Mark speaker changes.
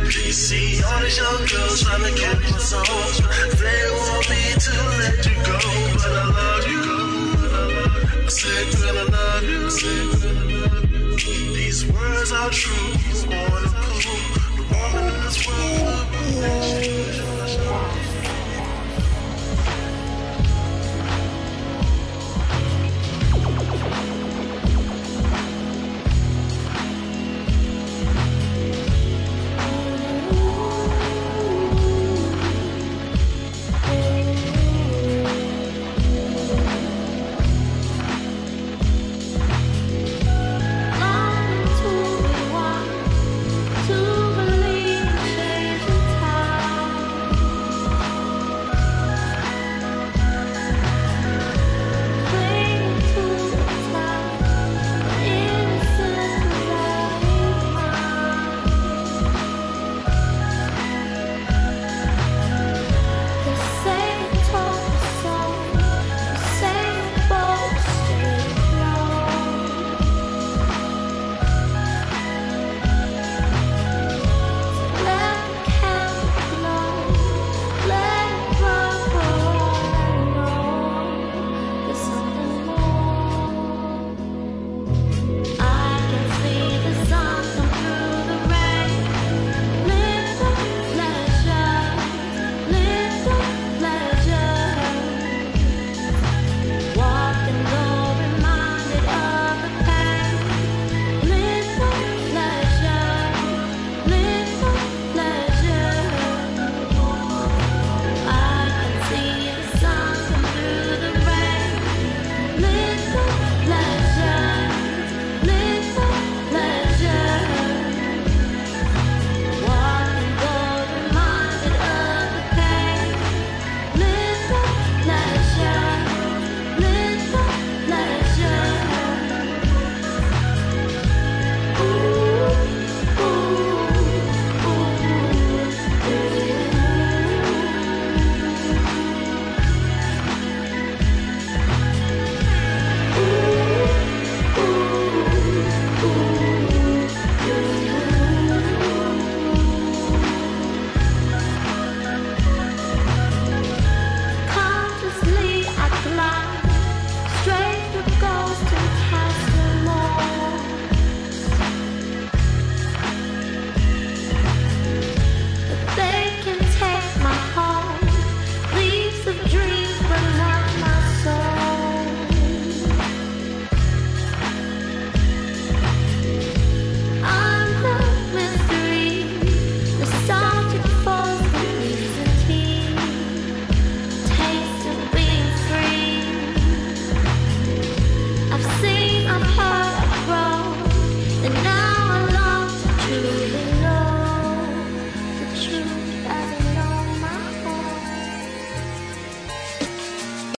Speaker 1: You see all these young girls trying to get my soul. They want me to let you go, but I love you. I said, girl, I love you. These words are true. You wanna prove the woman in this world.